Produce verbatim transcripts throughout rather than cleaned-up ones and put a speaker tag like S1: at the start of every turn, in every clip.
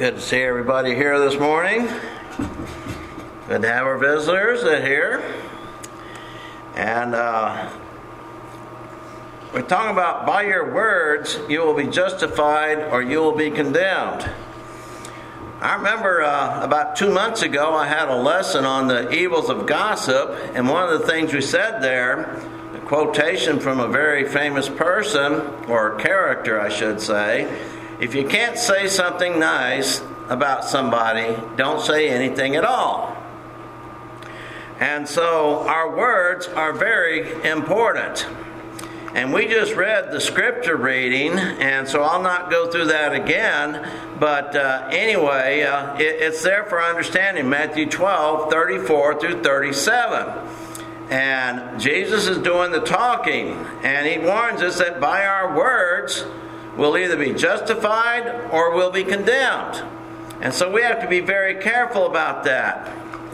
S1: Good to see everybody here this morning. Good to have our visitors here. And uh, we're talking about by your words you will be justified or you will be condemned. I remember uh, about two months ago I had a lesson on the evils of gossip, and one of the things we said there, a quotation from a very famous person, or character I should say, if you can't say something nice about somebody, don't say anything at all. And so our words are very important. And we just read the scripture reading, and so I'll not go through that again. But uh, anyway, uh, it, it's there for understanding. Matthew twelve, thirty-four through thirty-seven. And Jesus is doing the talking, and he warns us that by our words, we'll either be justified or we'll be condemned. And so we have to be very careful about that.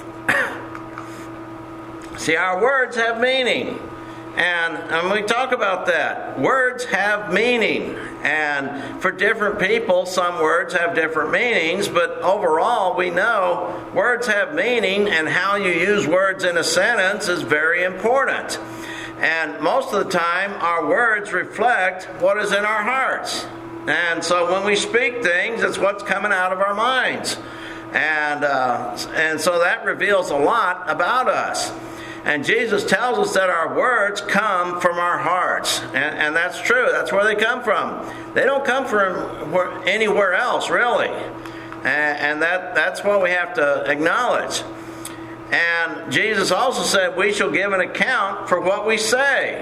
S1: See, our words have meaning. And, and we talk about that. Words have meaning. And for different people, some words have different meanings. But overall, we know words have meaning, and how you use words in a sentence is very important. And most of the time, our words reflect what is in our hearts. And so when we speak things, it's what's coming out of our minds. And, uh, and so that reveals a lot about us. And Jesus tells us that our words come from our hearts. And, and that's true. That's where they come from. They don't come from where, anywhere else, really. And, and that, that's what we have to acknowledge. And Jesus also said we shall give an account for what we say.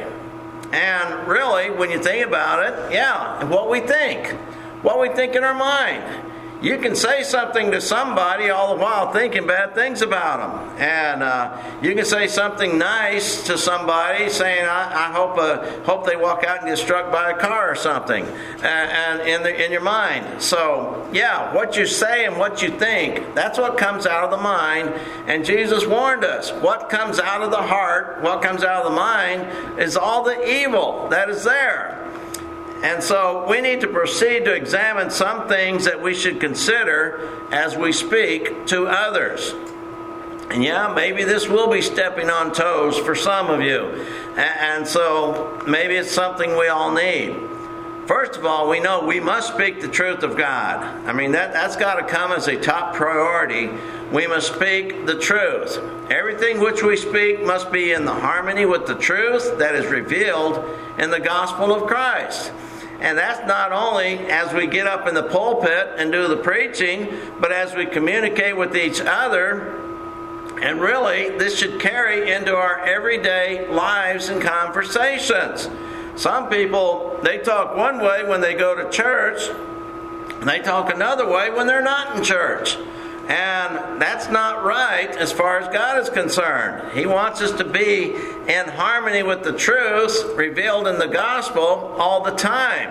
S1: And really, when you think about it, yeah, what we think. What we think in our mind. You can say something to somebody all the while thinking bad things about them. And uh, you can say something nice to somebody saying, I, I hope uh, hope they walk out and get struck by a car or something, and, and in, the, in your mind. So, yeah, what you say and what you think, that's what comes out of the mind. And Jesus warned us, what comes out of the heart, what comes out of the mind, is all the evil that is there. And so we need to proceed to examine some things that we should consider as we speak to others. And yeah, maybe this will be stepping on toes for some of you. And so maybe it's something we all need. First of all, we know we must speak the truth of God. I mean, that, that's got to come as a top priority. We must speak the truth. Everything which we speak must be in the harmony with the truth that is revealed in the gospel of Christ. And that's not only as we get up in the pulpit and do the preaching, but as we communicate with each other. And really, this should carry into our everyday lives and conversations. Some people, they talk one way when they go to church, and they talk another way when they're not in church. And that's not right as far as God is concerned. He wants us to be in harmony with the truth revealed in the gospel all the time.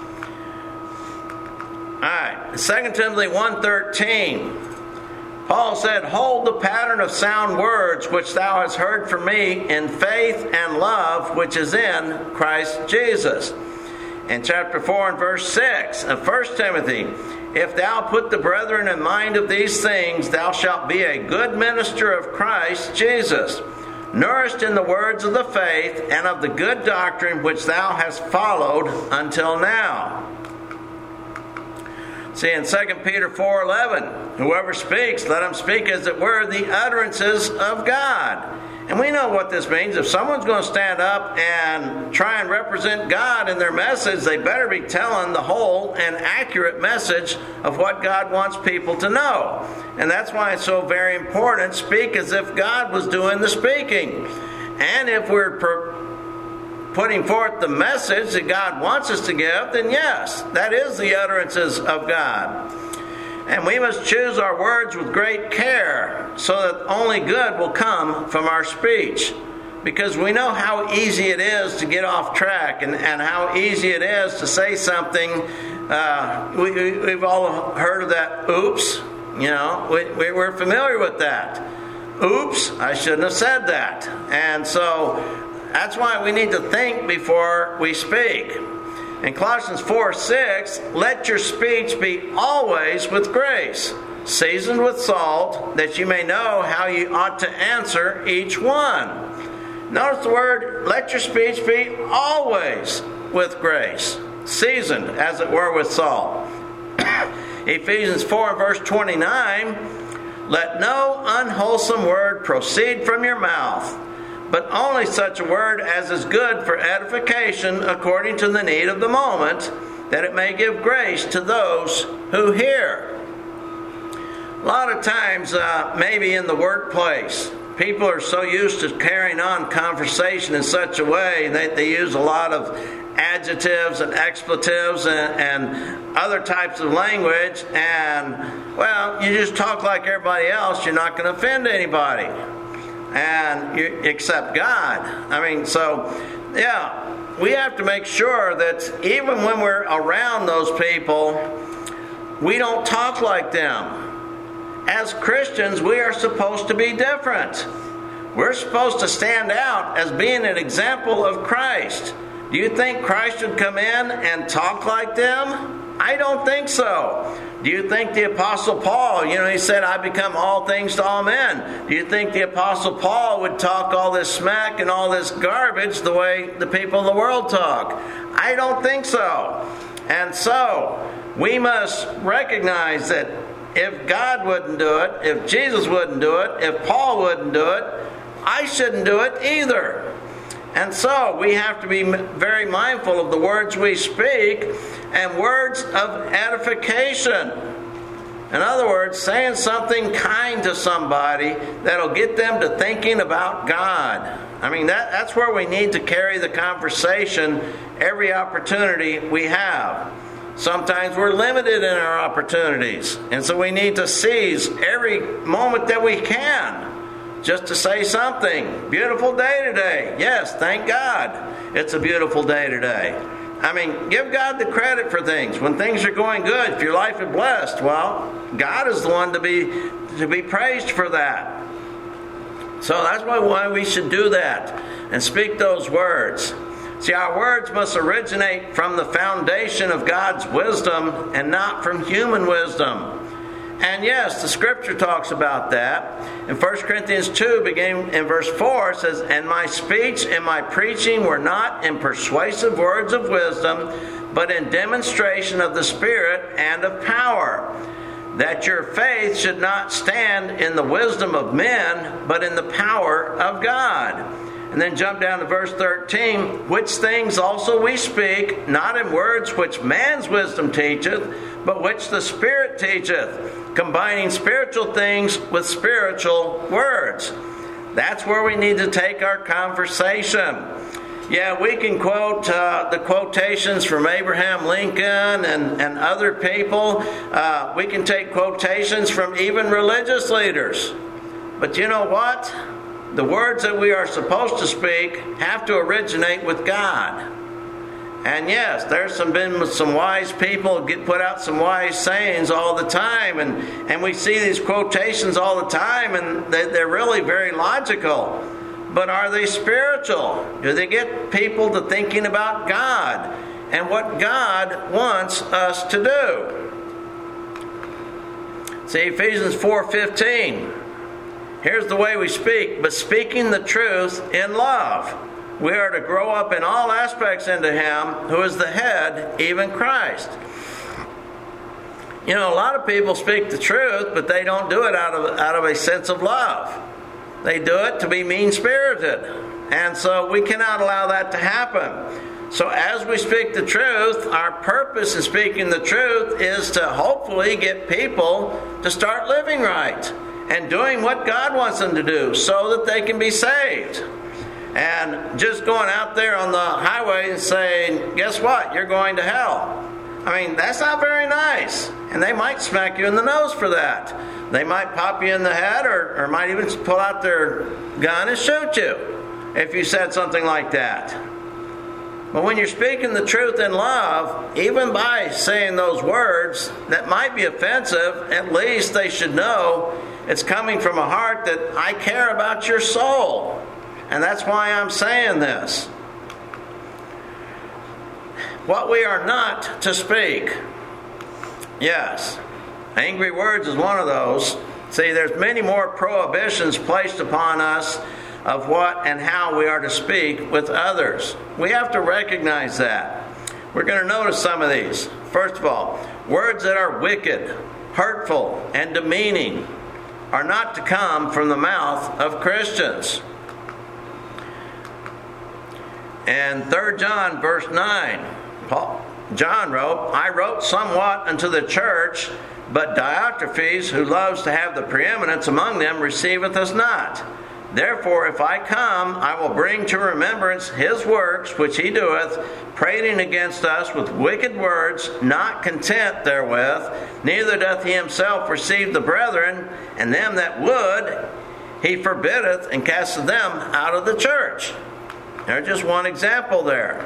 S1: Alright, Second Timothy one thirteen. Paul said, hold the pattern of sound words which thou hast heard from me in faith and love which is in Christ Jesus. In chapter four and verse six of First Timothy, if thou put the brethren in mind of these things, thou shalt be a good minister of Christ Jesus, nourished in the words of the faith and of the good doctrine which thou hast followed until now. See, in Second Peter four eleven, whoever speaks, let him speak as it were the utterances of God. And we know what this means. If someone's going to stand up and try and represent God in their message, they better be telling the whole and accurate message of what God wants people to know. And that's why it's so very important. Speak as if God was doing the speaking. And if we're per- putting forth the message that God wants us to give, then yes, that is the utterances of God. And we must choose our words with great care so that only good will come from our speech. Because we know how easy it is to get off track, and, and how easy it is to say something. Uh, we, we, we've all heard of that, oops. You know, we, we, we're familiar with that. Oops, I shouldn't have said that. And so that's why we need to think before we speak. In Colossians four six, let your speech be always with grace, seasoned with salt, that you may know how you ought to answer each one. Notice the word, let your speech be always with grace, seasoned, as it were, with salt. Ephesians four and verse twenty-nine, let no unwholesome word proceed from your mouth, but only such a word as is good for edification according to the need of the moment, that it may give grace to those who hear. A lot of times, uh, maybe in the workplace, people are so used to carrying on conversation in such a way that they use a lot of adjectives and expletives and, and other types of language, and, well, you just talk like everybody else, you're not going to offend anybody. And you accept God. I mean, so, yeah, we have to make sure that even when we're around those people, we don't talk like them. As Christians, we are supposed to be different. We're supposed to stand out as being an example of Christ. Do you think Christ would come in and talk like them? I don't think so. Do you think the Apostle Paul, you know, he said, I become all things to all men. Do you think the Apostle Paul would talk all this smack and all this garbage the way the people of the world talk? I don't think so. And so, we must recognize that if God wouldn't do it, if Jesus wouldn't do it, if Paul wouldn't do it, I shouldn't do it either. And so, we have to be very mindful of the words we speak and words of edification. In other words, saying something kind to somebody that'll get them to thinking about God. I mean, that, that's where we need to carry the conversation every opportunity we have. Sometimes we're limited in our opportunities, and so we need to seize every moment that we can just to say something. Beautiful day today. Yes, thank God it's a beautiful day today. I mean, give God the credit for things. When things are going good, if your life is blessed, well, God is the one to be to be praised for that. So that's why, why we should do that and speak those words. See, our words must originate from the foundation of God's wisdom and not from human wisdom. And yes, the Scripture talks about that. In First Corinthians two, beginning in verse four, it says, and my speech and my preaching were not in persuasive words of wisdom, but in demonstration of the Spirit and of power, that your faith should not stand in the wisdom of men, but in the power of God. And then jump down to verse thirteen, which things also we speak, not in words which man's wisdom teacheth, but which the Spirit teacheth, combining spiritual things with spiritual words. That's where we need to take our conversation. Yeah, we can quote uh, the quotations from Abraham Lincoln and, and other people. Uh, we can take quotations from even religious leaders. But you know what? The words that we are supposed to speak have to originate with God. And yes, there's some been some wise people get put out some wise sayings all the time, and, and we see these quotations all the time, and they, they're really very logical. But are they spiritual? Do they get people to thinking about God and what God wants us to do? See, Ephesians four fifteen. Here's the way we speak, but speaking the truth in love. We are to grow up in all aspects into Him who is the head, even Christ. You know, a lot of people speak the truth, but they don't do it out of, out of a sense of love. They do it to be mean-spirited. And so we cannot allow that to happen. So as we speak the truth, our purpose in speaking the truth is to hopefully get people to start living right and doing what God wants them to do so that they can be saved. And just going out there on the highway and saying, guess what, you're going to hell. I mean, that's not very nice. And they might smack you in the nose for that. They might pop you in the head or, or might even pull out their gun and shoot you if you said something like that. But when you're speaking the truth in love, even by saying those words that might be offensive, at least they should know it's coming from a heart that I care about your soul. And that's why I'm saying this. what we are not to speak. Yes, angry words is one of those. See, there's many more prohibitions placed upon us of what and how we are to speak with others. We have to recognize that. We're going to notice some of these. First of all, words that are wicked, hurtful, and demeaning are not to come from the mouth of Christians. And Third John verse nine, Paul, John wrote, I wrote somewhat unto the church, but Diotrephes, who loves to have the preeminence among them, receiveth us not. Therefore, if I come, I will bring to remembrance his works which he doeth, prating against us with wicked words, not content therewith, neither doth he himself receive the brethren, and them that would, he forbiddeth and casteth them out of the church. There's just one example there.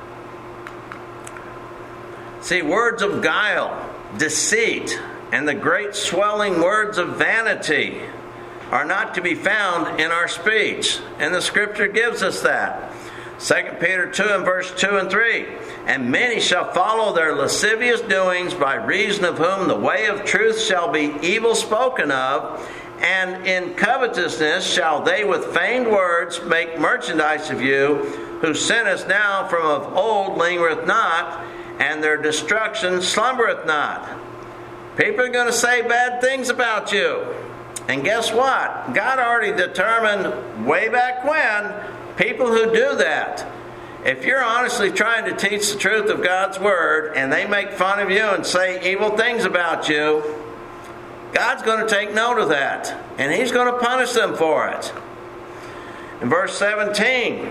S1: See, words of guile, deceit, and the great swelling words of vanity are not to be found in our speech. And the Scripture gives us that. Second Peter two and verse two and three. And many shall follow their lascivious doings, by reason of whom the way of truth shall be evil spoken of. And in covetousness shall they with feigned words make merchandise of you, whose sinners now from of old lingereth not, and their destruction slumbereth not. People are going to say bad things about you. And guess what? God already determined way back when people who do that. If you're honestly trying to teach the truth of God's Word and they make fun of you and say evil things about you, God's going to take note of that. And He's going to punish them for it. In verse seventeen,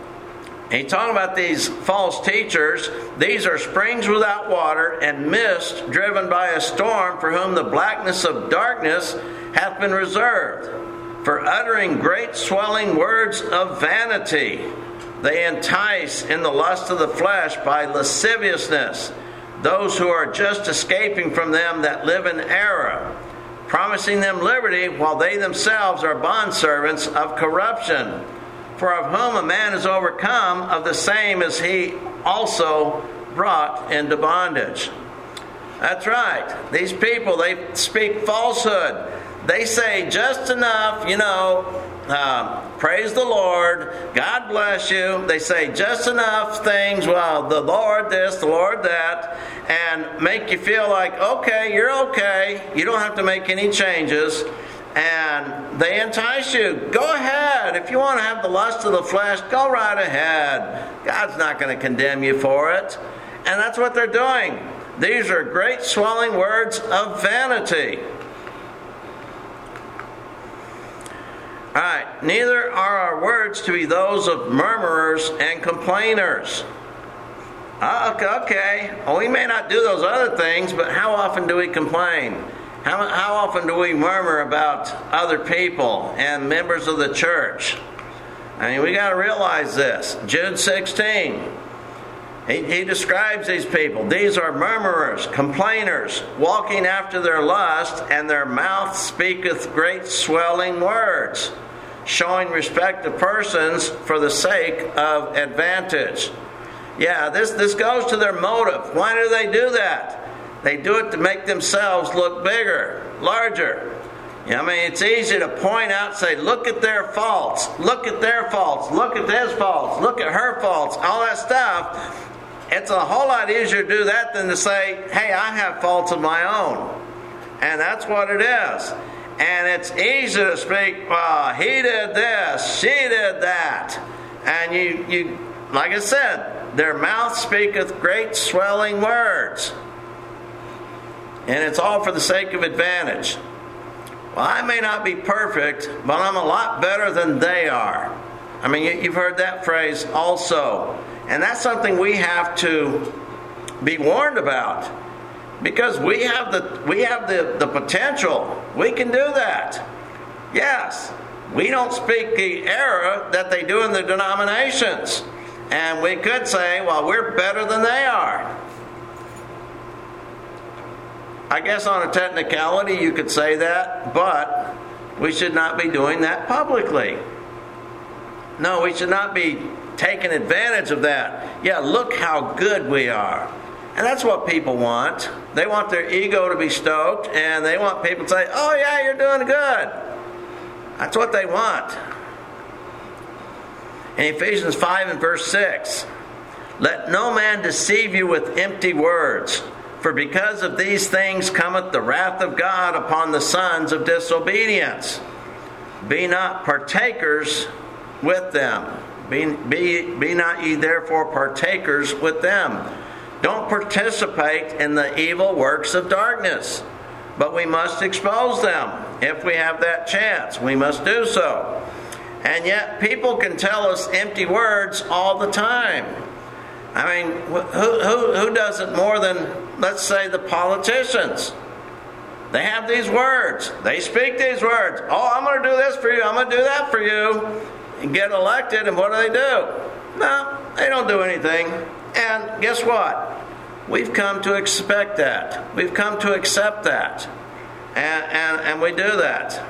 S1: He's talking about these false teachers. These are springs without water and mist driven by a storm, for whom the blackness of darkness hath been reserved. For uttering great swelling words of vanity, they entice in the lust of the flesh by lasciviousness those who are just escaping from them that live in error, promising them liberty while they themselves are bondservants of corruption. For of whom a man is overcome, of the same is he also brought into bondage. That's right. These people, they speak falsehood. They say just enough, you know, uh, praise the Lord, God bless you. They say just enough things, well, the Lord this, the Lord that, and make you feel like, okay, you're okay. You don't have to make any changes. And they entice you. Go ahead. If you want to have the lust of the flesh, go right ahead. God's not going to condemn you for it. And that's what they're doing. These are great swelling words of vanity. Alright, neither are our words to be those of murmurers and complainers. Uh, okay, okay. Well, we may not do those other things, but how often do we complain? How, how often do we murmur about other people and members of the church? I mean, we got to realize this. Jude sixteen, he, he describes these people. These are murmurers, complainers, walking after their lust, and their mouth speaketh great swelling words, showing respect to persons for the sake of advantage. Yeah, this, this goes to their motive. Why do they do that? They do it to make themselves look bigger, larger. You know, I mean, it's easy to point out and say, look at their faults, look at their faults, look at his faults, look at her faults, all that stuff. It's a whole lot easier to do that than to say, hey, I have faults of my own. And that's what it is. And it's easy to speak, well, he did this, she did that. And you, you, like I said, their mouth speaketh great swelling words. And it's all for the sake of advantage. Well, I may not be perfect, but I'm a lot better than they are. I mean, you've heard that phrase also. And that's something we have to be warned about. Because we have the we have the, the potential. We can do that. Yes, we don't speak the error that they do in the denominations. And we could say, well, we're better than they are. I guess on a technicality you could say that, but we should not be doing that publicly. No, we should not be taking advantage of that. Yeah, look how good we are. And that's what people want. They want their ego to be stoked, and they want people to say, oh yeah, you're doing good. That's what they want. In Ephesians five and verse six, let no man deceive you with empty words, for because of these things cometh the wrath of God upon the sons of disobedience. Be not partakers with them. Be, be, be not ye therefore partakers with them. Don't participate in the evil works of darkness, but we must expose them. If we have that chance, we must do so. And yet people can tell us empty words all the time. I mean, who, who, who does it more than, let's say, the politicians? They have these words. They speak these words. Oh, I'm going to do this for you. I'm going to do that for you. And get elected, and what do they do? No, they don't do anything. And guess what? We've come to expect that. We've come to accept that. And, and, and we do that.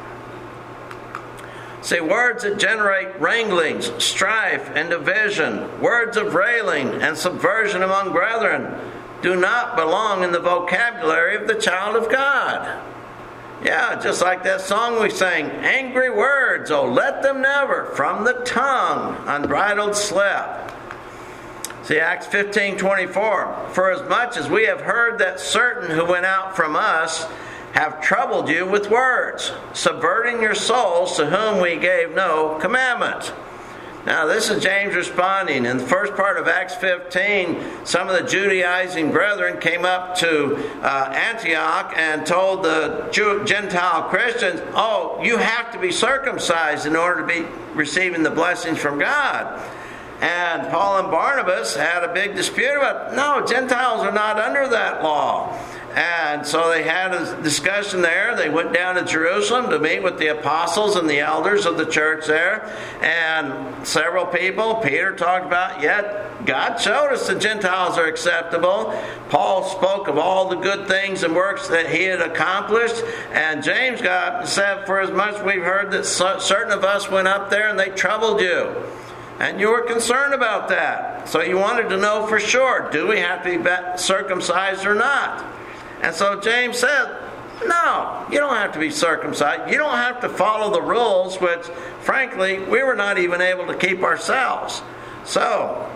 S1: See, words that generate wranglings, strife, and division, words of railing and subversion among brethren, do not belong in the vocabulary of the child of God. Yeah, just like that song we sang, angry words, oh, let them never from the tongue unbridled slip. See, Acts fifteen twenty-four, for as much as we have heard that certain who went out from us have troubled you with words, subverting your souls, to whom we gave no commandment. Now, this is James responding. In the first part of Acts fifteen, some of the Judaizing brethren came up to uh, Antioch and told the Jew, Gentile Christians, oh, you have to be circumcised in order to be receiving the blessings from God. And Paul and Barnabas had a big dispute about, no, Gentiles are not under that law. And so they had a discussion there. They went down to Jerusalem to meet with the apostles and the elders of the church there. And several people, Peter talked about, yet God showed us the Gentiles are acceptable. Paul spoke of all the good things and works that he had accomplished. And James got said, for as much we've heard that certain of us went up there and they troubled you. And you were concerned about that. So you wanted to know for sure, do we have to be circumcised or not? And so James said, no, you don't have to be circumcised. You don't have to follow the rules, which, frankly, we were not even able to keep ourselves. So,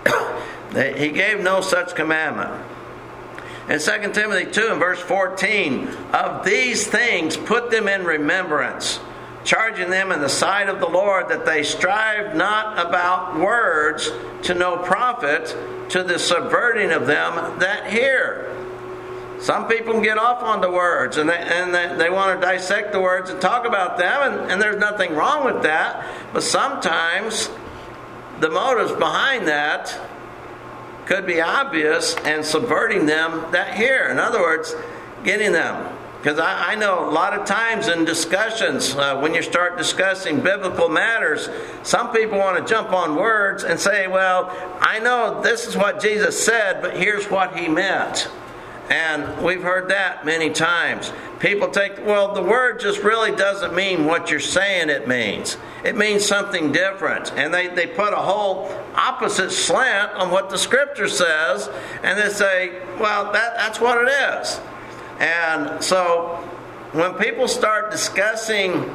S1: he gave no such commandment. In Second Timothy two and verse fourteen, of these things put them in remembrance, charging them in the sight of the Lord that they strive not about words to no profit, to the subverting of them that hear. Some people can get off on the words, and they, and they, they want to dissect the words and talk about them, and, and there's nothing wrong with that. But sometimes the motives behind that could be obvious and subverting them that hear. In other words, getting them. Because I, I know a lot of times in discussions, uh, when you start discussing biblical matters, some people want to jump on words and say, well, I know this is what Jesus said, but here's what he meant. And we've heard that many times. People take, well, the word just really doesn't mean what you're saying it means. It means something different. And they, they put a whole opposite slant on what the Scripture says, and they say, well, that, that's what it is. And so when people start discussing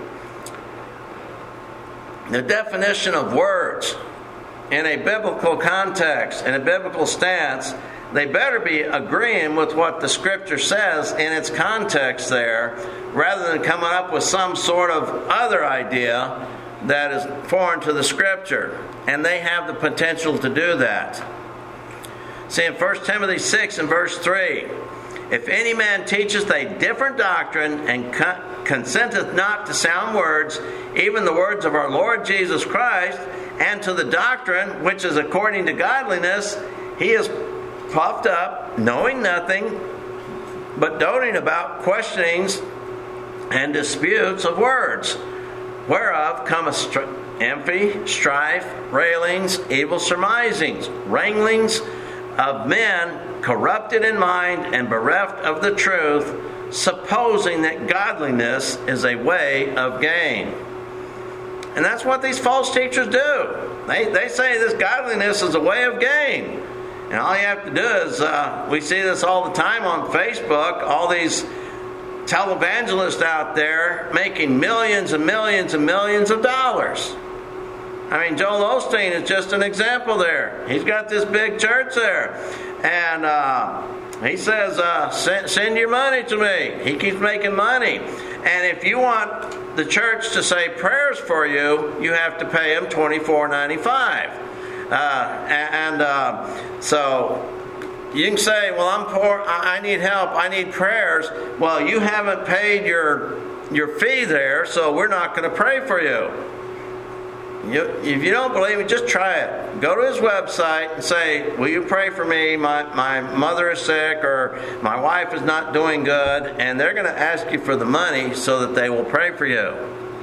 S1: the definition of words in a biblical context, in a biblical stance, they better be agreeing with what the Scripture says in its context there, rather than coming up with some sort of other idea that is foreign to the Scripture. And they have the potential to do that. See, in First Timothy six and verse three, if any man teacheth a different doctrine and consenteth not to sound words, even the words of our Lord Jesus Christ, and to the doctrine which is according to godliness, he is puffed up, knowing nothing, but doting about questionings and disputes of words, whereof cometh stri- envy, strife, railings, evil surmisings, wranglings of men corrupted in mind and bereft of the truth, supposing that godliness is a way of gain. And that's what these false teachers do. They, they say this godliness is a way of gain. And all you have to do is, uh, we see this all the time on Facebook, all these televangelists out there making millions and millions and millions of dollars. I mean, Joel Osteen is just an example there. He's got this big church there. And uh, he says, uh, send, send your money to me. He keeps making money. And if you want the church to say prayers for you, you have to pay him twenty-four ninety-five. Uh, and uh, so you can say, well, I'm poor, I need help, I need prayers. Well, you haven't paid your your fee there, so we're not going to pray for you. you. If you don't believe me, just try it. Go to his website and say, will you pray for me? My, my mother is sick, or my wife is not doing good. And they're going to ask you for the money so that they will pray for you.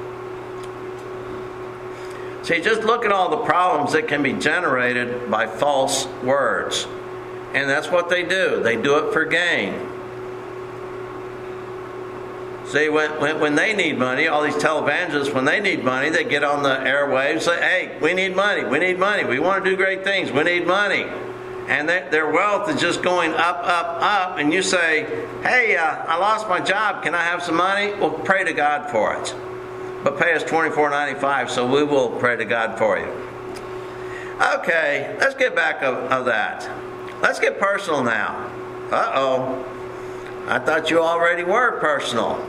S1: See, just look at all the problems that can be generated by false words. And that's what they do. They do it for gain. See, when, when, when they need money, all these televangelists, when they need money, they get on the airwaves and say, hey, we need money, we need money, we want to do great things, we need money. And they, their wealth is just going up, up, up. And you say, hey, uh, I lost my job, can I have some money? Well, pray to God for it. But pay us twenty-four ninety-five, so we will pray to God for you. Okay, let's get back of, of that. Let's get personal now. Uh-oh. I thought you already were personal.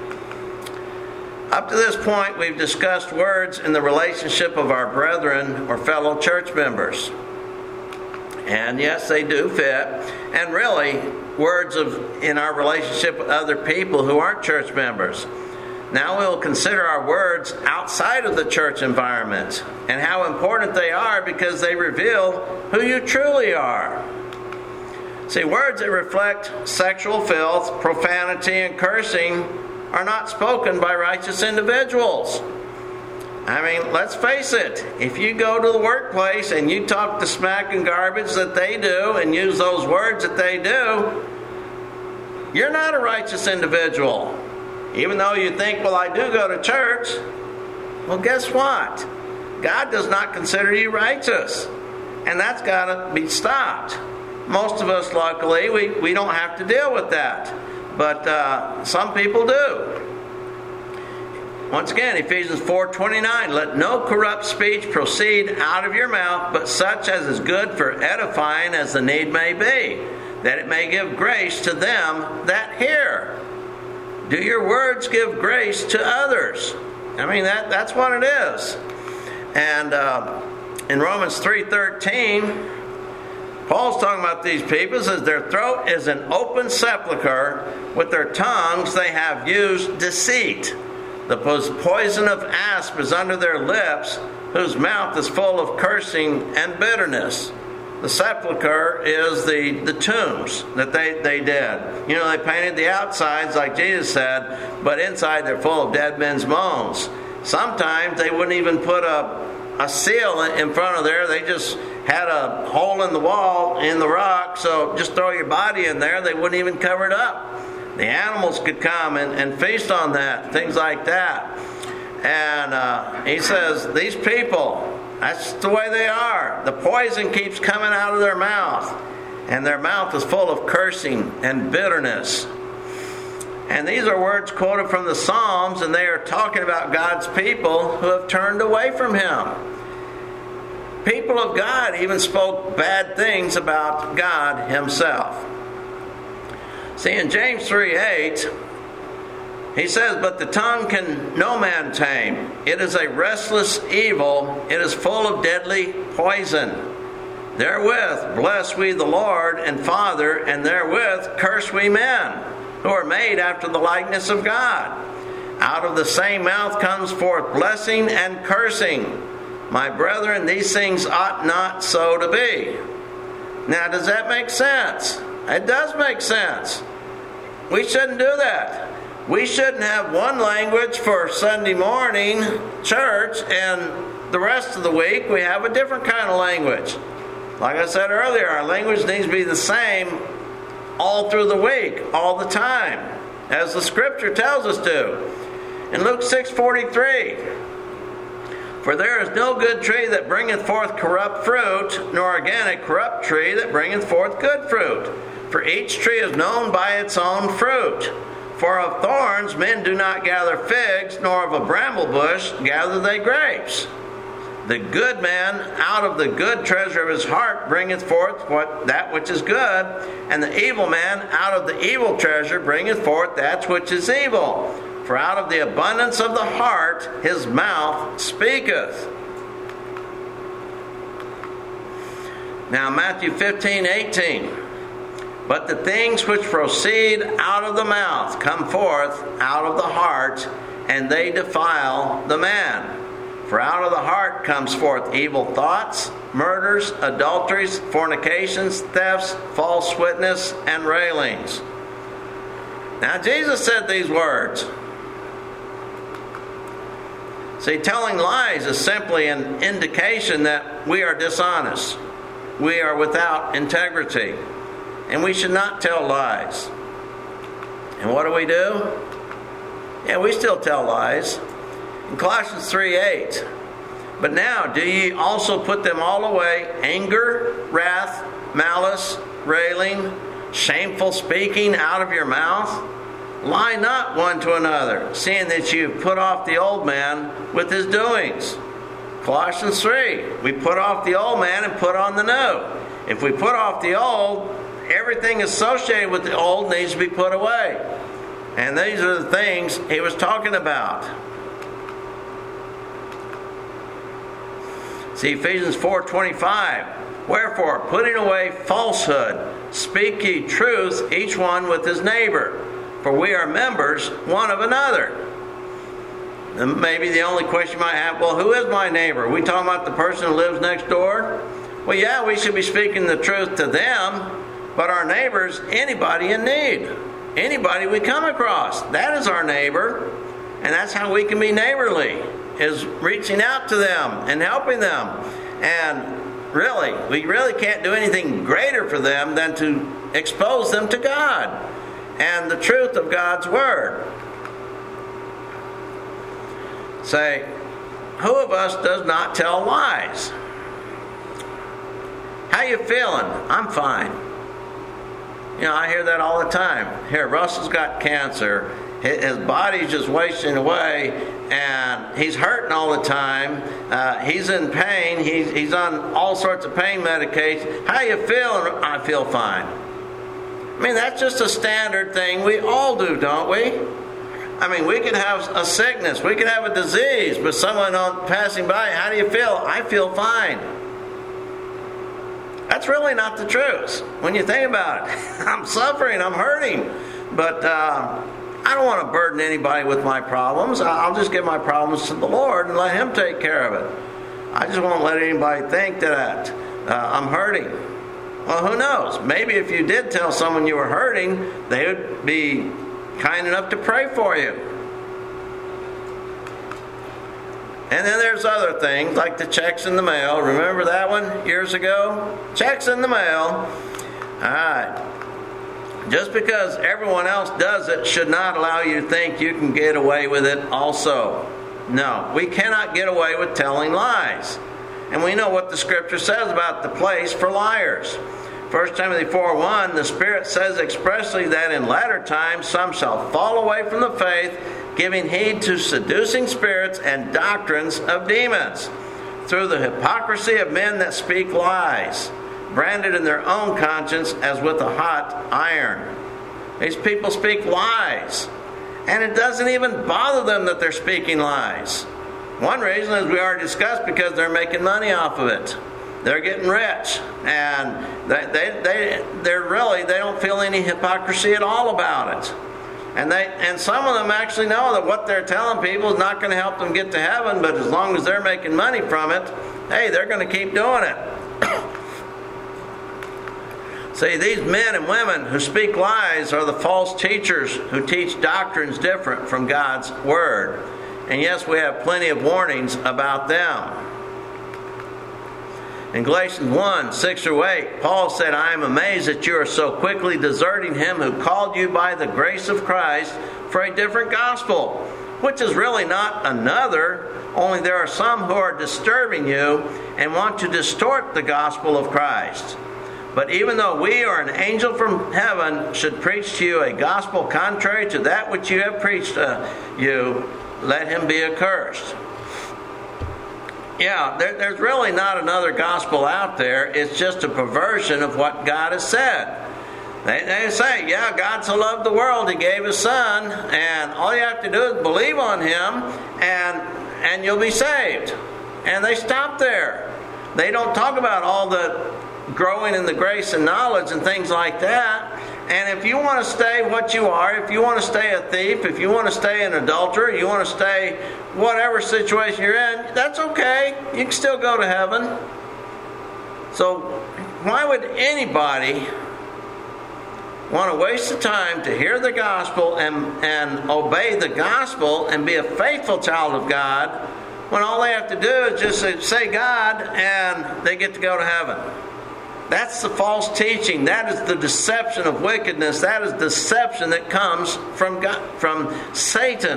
S1: Up to this point, we've discussed words in the relationship of our brethren or fellow church members. And yes, they do fit. And really, words of in our relationship with other people who aren't church members. Now we'll consider our words outside of the church environment and how important they are because they reveal who you truly are. See, words that reflect sexual filth, profanity, and cursing are not spoken by righteous individuals. I mean, let's face it. If you go to the workplace and you talk the smack and garbage that they do and use those words that they do, you're not a righteous individual. Even though you think, well, I do go to church. Well, guess what? God does not consider you righteous. And that's got to be stopped. Most of us, luckily, we, we don't have to deal with that. But uh, some people do. Once again, Ephesians four twenty-nine, let no corrupt speech proceed out of your mouth, but such as is good for edifying as the need may be, that it may give grace to them that hear. Do your words give grace to others? I mean, that, that's what it is. And uh, in Romans three thirteen, Paul's talking about these people. He says, their throat is an open sepulchre. With their tongues they have used deceit. The poison of asp is under their lips, whose mouth is full of cursing and bitterness. The sepulchre is the, the tombs that they, they did. You know, they painted the outsides like Jesus said, but inside they're full of dead men's bones. Sometimes they wouldn't even put a, a seal in front of there. They just had a hole in the wall in the rock, so just throw your body in there. They wouldn't even cover it up. The animals could come and, and feast on that, things like that. And uh, he says, these people, that's the way they are. The poison keeps coming out of their mouth. And their mouth is full of cursing and bitterness. And these are words quoted from the Psalms, and they are talking about God's people who have turned away from Him. People of God even spoke bad things about God Himself. See, in James three eight, he says, but the tongue can no man tame. It is a restless evil. It is full of deadly poison. Therewith bless we the Lord and Father, and therewith curse we men, who are made after the likeness of God. Out of the same mouth comes forth blessing and cursing. My brethren, these things ought not so to be. Now, does that make sense? It does make sense. We shouldn't do that. We shouldn't have one language for Sunday morning church, and the rest of the week we have a different kind of language. Like I said earlier, our language needs to be the same all through the week, all the time, as the Scripture tells us to. In Luke six forty-three, For there is no good tree that bringeth forth corrupt fruit, nor again a corrupt tree that bringeth forth good fruit. For each tree is known by its own fruit. For of thorns men do not gather figs, nor of a bramble bush gather they grapes. The good man out of the good treasure of his heart bringeth forth what that which is good, and the evil man out of the evil treasure bringeth forth that which is evil. For out of the abundance of the heart his mouth speaketh. Now Matthew fifteen eighteen. But the things which proceed out of the mouth come forth out of the heart, and they defile the man. For out of the heart comes forth evil thoughts, murders, adulteries, fornications, thefts, false witness, and railings. Now Jesus said these words. See, telling lies is simply an indication that we are dishonest. We are without integrity. And we should not tell lies. And what do we do? Yeah, we still tell lies. In Colossians three eight, but now do ye also put them all away, anger, wrath, malice, railing, shameful speaking out of your mouth? Lie not one to another, seeing that you have put off the old man with his doings. Colossians three, we put off the old man and put on the new. If we put off the old, everything associated with the old needs to be put away. And these are the things he was talking about. See Ephesians four twenty-five. Wherefore, putting away falsehood, speak ye truth, each one with his neighbor. For we are members one of another. And maybe the only question you might have, well, who is my neighbor? Are we talking about the person who lives next door? Well, yeah, we should be speaking the truth to them, but our neighbor's anybody in need. Anybody we come across. That is our neighbor. And that's how we can be neighborly, is reaching out to them and helping them. And really, we really can't do anything greater for them than to expose them to God and the truth of God's Word. Say, who of us does not tell lies? How you feeling? I'm fine. You know, I hear that all the time. Here, Russell's got cancer. His body's just wasting away, and he's hurting all the time. Uh, he's in pain. He's, he's on all sorts of pain medication. How you feeling? I feel fine. I mean, that's just a standard thing we all do, don't we? I mean, we could have a sickness. We could have a disease, but someone on passing by, how do you feel? I feel fine. That's really not the truth when you think about it. I'm suffering. I'm hurting. But uh, I don't want to burden anybody with my problems. I'll just give my problems to the Lord and let Him take care of it. I just won't let anybody think that uh, I'm hurting. Well, who knows? Maybe if you did tell someone you were hurting, they would be kind enough to pray for you. And then there's other things like the checks in the mail. Remember that one years ago? Checks in the mail. Alright. Just because everyone else does it should not allow you to think you can get away with it also. No, we cannot get away with telling lies. And we know what the Scripture says about the place for liars. First Timothy four one, the Spirit says expressly that in latter times some shall fall away from the faith, giving heed to seducing spirits and doctrines of demons, through the hypocrisy of men that speak lies, branded in their own conscience as with a hot iron. These people speak lies, and it doesn't even bother them that they're speaking lies. One reason, as we already discussed, because they're making money off of it. They're getting rich, and they, they, they, they're really, they don't feel any hypocrisy at all about it. And they, and some of them actually know that what they're telling people is not going to help them get to heaven, but as long as they're making money from it, hey, they're going to keep doing it. See, these men and women who speak lies are the false teachers who teach doctrines different from God's Word. And yes, we have plenty of warnings about them. In Galatians one, six through eight, Paul said, I am amazed that you are so quickly deserting Him who called you by the grace of Christ for a different gospel, which is really not another, Only there are some who are disturbing you and want to distort the gospel of Christ. But even though we or an angel from heaven should preach to you a gospel contrary to that which you have preached to you, let him be accursed. Yeah, there, there's really not another gospel out there. It's just a perversion of what God has said. They, they say, yeah, God so loved the world, he gave his son, and all you have to do is believe on him, and and you'll be saved. And they stop there. They don't talk about all the growing in the grace and knowledge and things like that. And if you want to stay what you are, if you want to stay a thief, if you want to stay an adulterer, you want to stay whatever situation you're in, that's okay. You can still go to heaven. So why would anybody want to waste the time to hear the gospel and, and obey the gospel and be a faithful child of God when all they have to do is just say God and they get to go to heaven? That's the false teaching. That is the deception of wickedness. That is deception that comes from God, from Satan.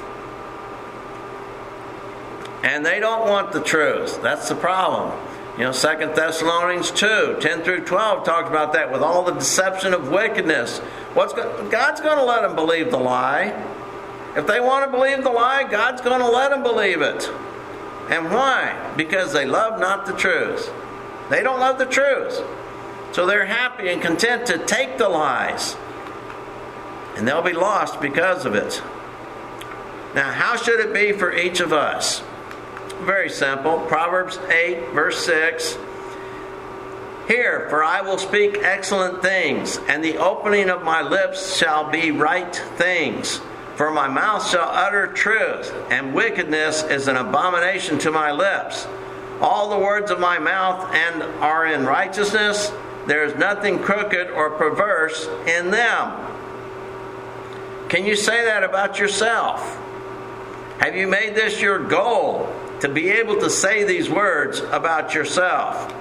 S1: And they don't want the truth. That's the problem. You know, Second Thessalonians two, ten through twelve talks about that with all the deception of wickedness. What's go- God's going to let them believe the lie. If they want to believe the lie, God's going to let them believe it. And why? Because they love not the truth. They don't love the truth. So they're happy and content to take the lies. And they'll be lost because of it. Now, how should it be for each of us? Very simple. Proverbs eight, verse six. Hear, for I will speak excellent things, and the opening of my lips shall be right things. For my mouth shall utter truth, and wickedness is an abomination to my lips. All the words of my mouth and are in righteousness. There is nothing crooked or perverse in them. Can you say that about yourself? Have you made this your goal to be able to say these words about yourself?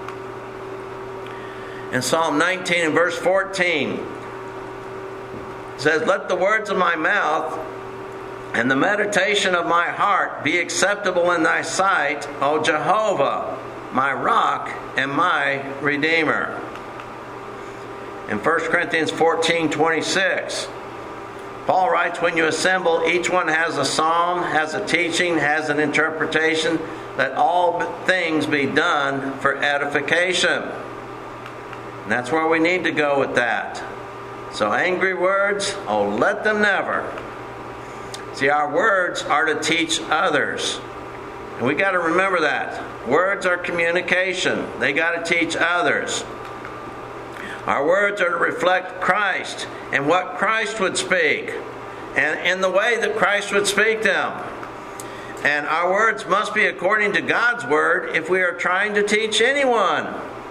S1: In Psalm nineteen and verse fourteen, it says, let the words of my mouth and the meditation of my heart be acceptable in thy sight, O Jehovah, my rock and my redeemer. In First Corinthians fourteen twenty-six, Paul writes, when you assemble, each one has a psalm, has a teaching, has an interpretation. Let all things be done for edification. And that's where we need to go with that. So angry words, oh, let them never. See, our words are to teach others. And we got to remember that. Words are communication. They got to teach others. Our words are to reflect Christ and what Christ would speak, and in the way that Christ would speak them. And our words must be according to God's word if we are trying to teach anyone.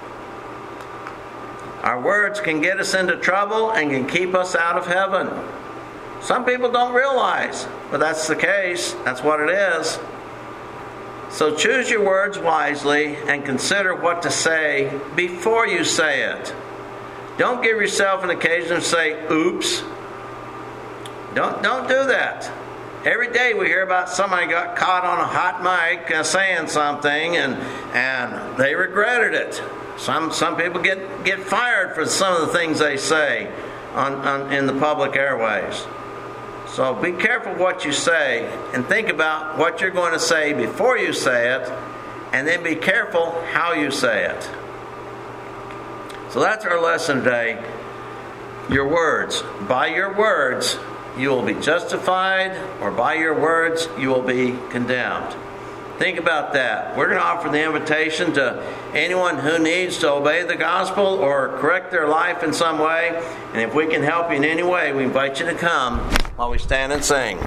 S1: Our words can get us into trouble and can keep us out of heaven. Some people don't realize, but that's the case. That's what it is. So choose your words wisely and consider what to say before you say it. Don't give yourself an occasion to say, oops. Don't, don't do that. Every day we hear about somebody got caught on a hot mic uh, saying something and and they regretted it. Some some people get, get fired for some of the things they say on, on in the public airways. So be careful what you say and think about what you're going to say before you say it, and then be careful how you say it. So that's our lesson today. Your words. By your words, you will be justified, or by your words, you will be condemned. Think about that. We're going to offer the invitation to anyone who needs to obey the gospel or correct their life in some way. And if we can help you in any way, we invite you to come while we stand and sing.